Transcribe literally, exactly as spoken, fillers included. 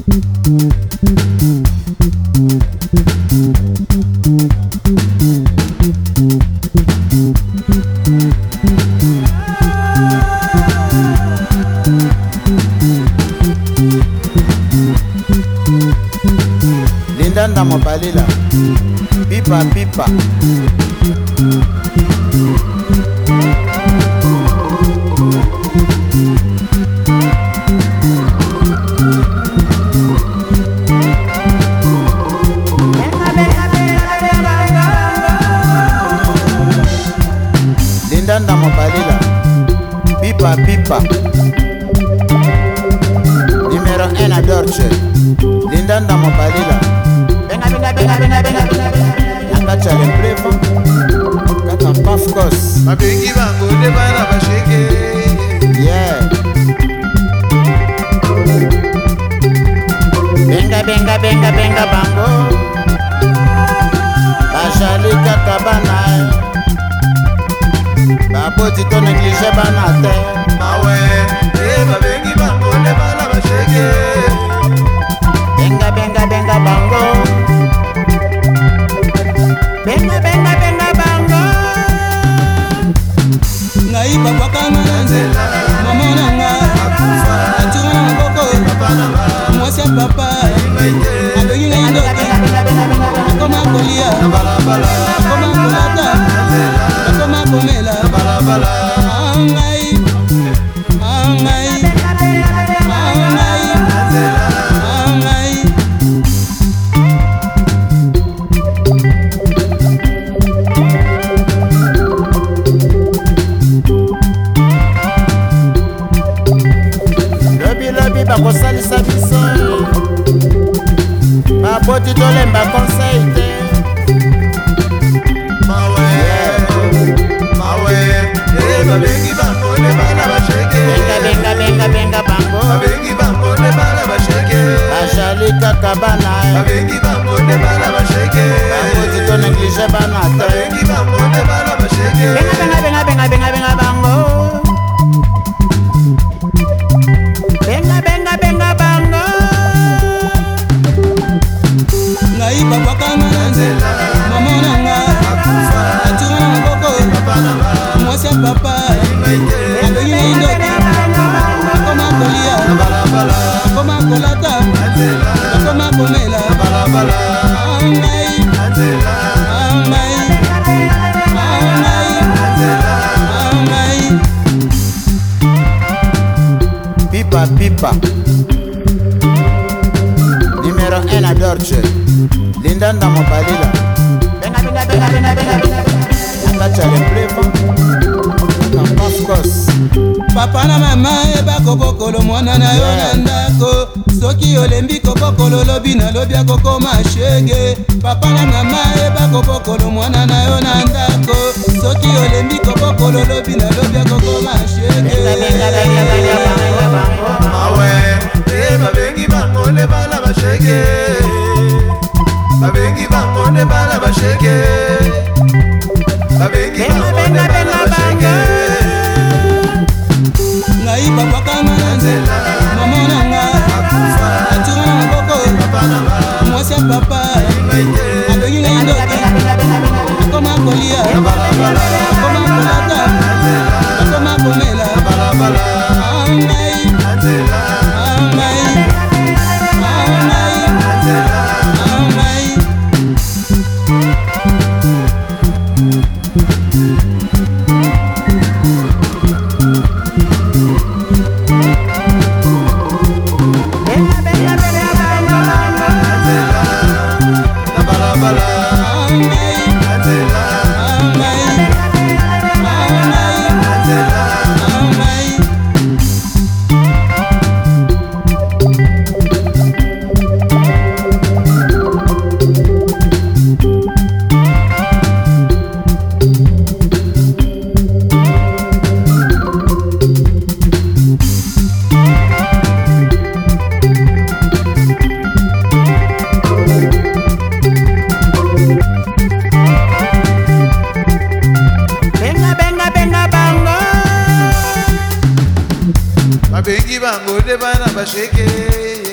Lindanda Mobalila, pipa pipa. Lindanda Mobalila, pipa pipa. Numéro un à Dorche, Lindanda Mobalila. Benga benga benga benga benga benga benga. Nakacha le prevo, kaka pafkos. Mabengi bango de bana basheke. Yeah. Benga benga benga benga bango. Bajali kaka bana. Baboti to négligé bana te. Ah ouais, eh mabengi bango de bana basheke. Benga benga benga bango. Benga benga benga bango. Ngai papa kanga nzela, mama nanga akufa, atuna maboko, papa nanga, mwasi papa, abengi ngai ndoki, akoma kolia, balabala, akoma kolata, akoma komela, balabala, angai, angai, angai, angai. Lobi lobi bakosalisa biso, baboti tolemba conseil te. mawe, mawe, eh mabengi bango de bana basheke. Benga benga benga benga bango. Mabengi bango de bana basheke. Bajali kaka bana. Mabengi bango de bana basheke. Baboti to négligé bana te. Mabengi bango de bana basheke. Benga benga benga benga benga benga bango. Benga benga benga bango. Ngai papa kanga nzela, mama nanga akufa, atuna maboko, Papa nanga, mwasi papa, abengi ngai ndoki, akoma kolia, balabala, akoma kolata, Angela, akoma komela, balabala, angai, Angela, angai, angai, angai. Pipa pipa. Numéro un à Dorche, Lindanda Mobalila. Benga benga benga benga benga benga. Nakacha le prevo, kaka pafkos. Papa na mama eba kobokolo mwana na yo na ndako, soki olembi kobokolo lobi na lobi akokoma shege. Papa na mama eba kobokolo mwana na yo na ndako, soki olembi kobokolo lobi na lobi akokoma shege. Benga benga benga benga bango bango. mawe, eh mabengi bango de bana basheke. Mabengi bango de bana basheke. Mabengi Benga bango de benga bana benga basheke. Ngai papa kanga nzela, mama nanga Akufa, atuna maboko, papa nanga, mwasi papa, abengi ngai ndoki, akoma kolia, balabala, akoma kolata, akoma komela, balabala, angai, Angela, angai, angai, angai. Benga benga benga bango. la balabala, Angai, Angela, angai, angai, angai. Benga benga benga bango. mabengi bango de bana basheke.